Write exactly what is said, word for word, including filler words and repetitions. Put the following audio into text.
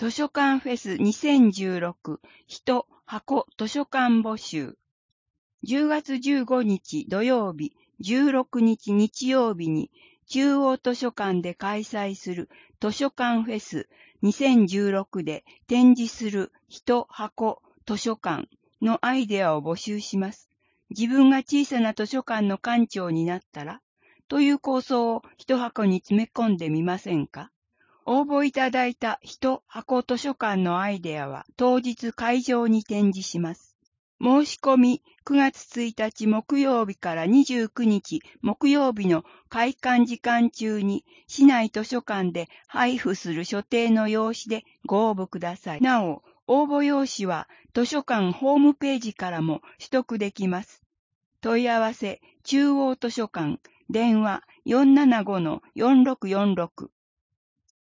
図書館フェスにせんじゅうろく人箱図書館募集。じゅうがつじゅうごにち土曜日、じゅうろくにち日曜日に中央図書館で開催する図書館フェスにせんじゅうろくで展示する人箱図書館のアイデアを募集します。自分が小さな図書館の館長になったらという構想を一箱に詰め込んでみませんか？応募いただいた人箱図書館のアイデアは当日会場に展示します。申し込みくがつついたち木曜日からにじゅうくにち木曜日の開館時間中に市内図書館で配布する所定の用紙でご応募ください。なお、応募用紙は図書館ホームページからも取得できます。問い合わせ中央図書館電話 よんななごのよんろくよんろく